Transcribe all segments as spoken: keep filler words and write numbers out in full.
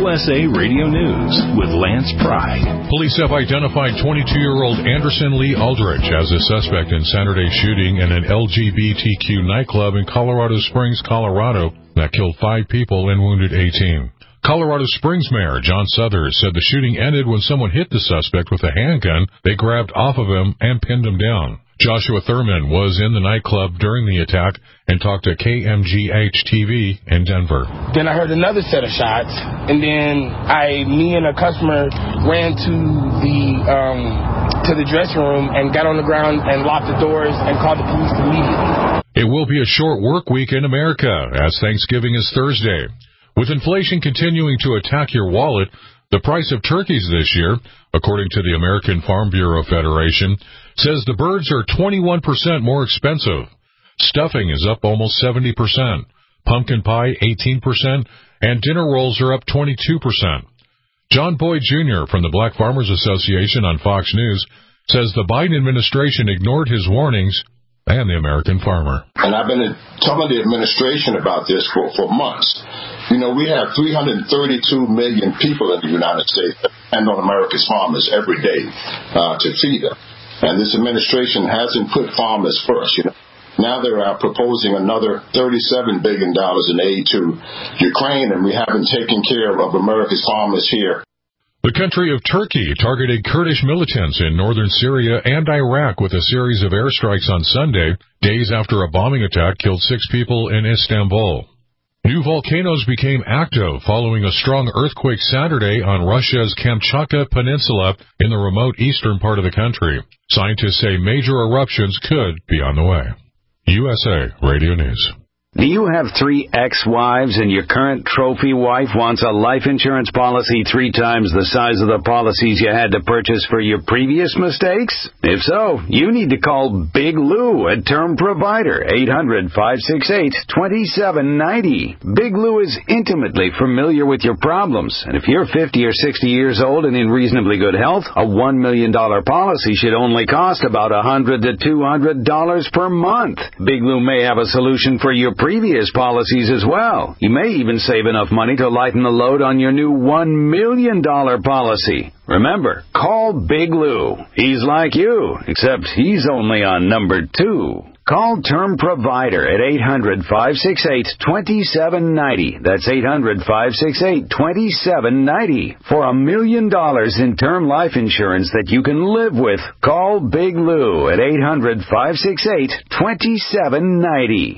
U S A Radio News with Lance Pry. Police have identified twenty-two-year-old Anderson Lee Aldrich as a suspect in Saturday's shooting in an L G B T Q nightclub in Colorado Springs, Colorado, that killed five people and wounded eighteen. Colorado Springs Mayor John Suthers said the shooting ended when someone hit the suspect with a handgun they grabbed off of him and pinned him down. Joshua Thurman was in the nightclub during the attack and talked to K M G H T V in Denver. Then I heard another set of shots, and then I, me and a customer ran to the um, to the dressing room and got on the ground and locked the doors and called the police immediately. It will be a short work week in America as Thanksgiving is Thursday. With inflation continuing to attack your wallet, the price of turkeys this year, according to the American Farm Bureau Federation, says the birds are twenty-one percent more expensive. Stuffing is up almost seventy percent, pumpkin pie eighteen percent, and dinner rolls are up twenty-two percent. John Boyd Junior from the Black Farmers Association on Fox News says the Biden administration ignored his warnings and the American farmer. And I've been telling the administration about this for, for months. You know, we have three hundred thirty-two million people in the United States that depend on America's farmers every day uh, to feed them. And this administration hasn't put farmers first. You know, now they're uh, proposing another thirty-seven billion dollars in aid to Ukraine, and we haven't taken care of America's farmers here. The country of Turkey targeted Kurdish militants in northern Syria and Iraq with a series of airstrikes on Sunday, days after a bombing attack killed six people in Istanbul. New volcanoes became active following a strong earthquake Saturday on Russia's Kamchatka Peninsula in the remote eastern part of the country. Scientists say major eruptions could be on the way. U S A Radio News. Do you have three ex-wives and your current trophy wife wants a life insurance policy three times the size of the policies you had to purchase for your previous mistakes? If so, you need to call Big Lou at Term Provider, eight hundred, five six eight, two seven nine zero. Big Lou is intimately familiar with your problems, and if you're fifty or sixty years old and in reasonably good health, a one million dollars policy should only cost about one hundred to two hundred dollars per month. Big Lou may have a solution for your previous policies as well. You may even save enough money to lighten the load on your new one million dollars policy. Remember, call Big Lou. He's like you, except he's only on number two. Call Term Provider at eight hundred, five six eight, two seven nine zero. That's eight hundred, five six eight, two seven nine zero. For a million dollars in term life insurance that you can live with, call Big Lou at eight hundred, five six eight, two seven nine zero.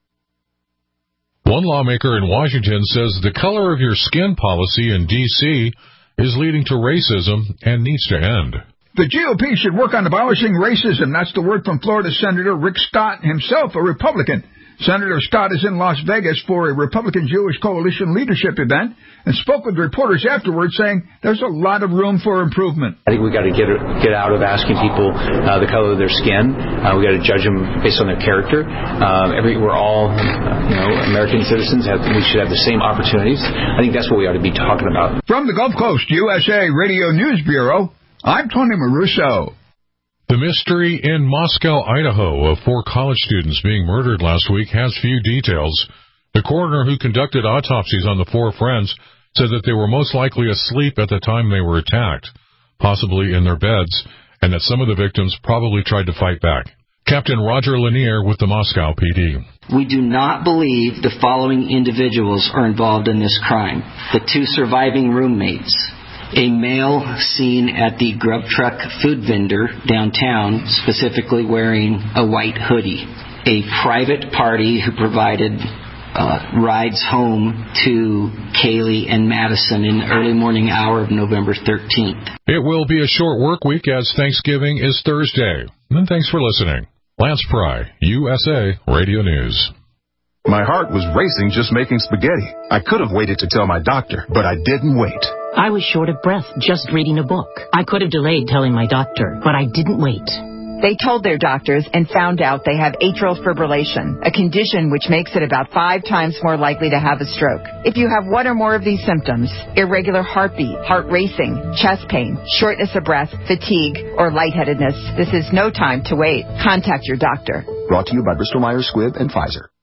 One lawmaker in Washington says the color of your skin policy in D C is leading to racism and needs to end. The G O P should work on abolishing racism. That's the word from Florida Senator Rick Scott, himself a Republican. Senator Scott is in Las Vegas for a Republican Jewish Coalition leadership event and spoke with reporters afterwards saying there's a lot of room for improvement. I think we've got to get get out of asking people uh, the color of their skin. Uh, we've got to judge them based on their character. Uh, every, we're all, uh, you know, American citizens. Have, we should have the same opportunities. I think that's what we ought to be talking about. From the Gulf Coast U S A Radio News Bureau, I'm Tony Maruso. The mystery in Moscow, Idaho, of four college students being murdered last week has few details. The coroner who conducted autopsies on the four friends said that they were most likely asleep at the time they were attacked, possibly in their beds, and that some of the victims probably tried to fight back. Captain Roger Lanier with the Moscow P D. We do not believe the following individuals are involved in this crime. The two surviving roommates. A male seen at the grub truck food vendor downtown, specifically wearing a white hoodie. A private party who provided uh, rides home to Kaylee and Madison in the early morning hour of November thirteenth. It will be a short work week as Thanksgiving is Thursday. And thanks for listening. Lance Pry, U S A Radio News. My heart was racing just making spaghetti. I could have waited to tell my doctor, but I didn't wait. I was short of breath just reading a book. I could have delayed telling my doctor, but I didn't wait. They told their doctors and found out they have atrial fibrillation, a condition which makes it about five times more likely to have a stroke. If you have one or more of these symptoms, irregular heartbeat, heart racing, chest pain, shortness of breath, fatigue, or lightheadedness, this is no time to wait. Contact your doctor. Brought to you by Bristol Myers Squibb and Pfizer.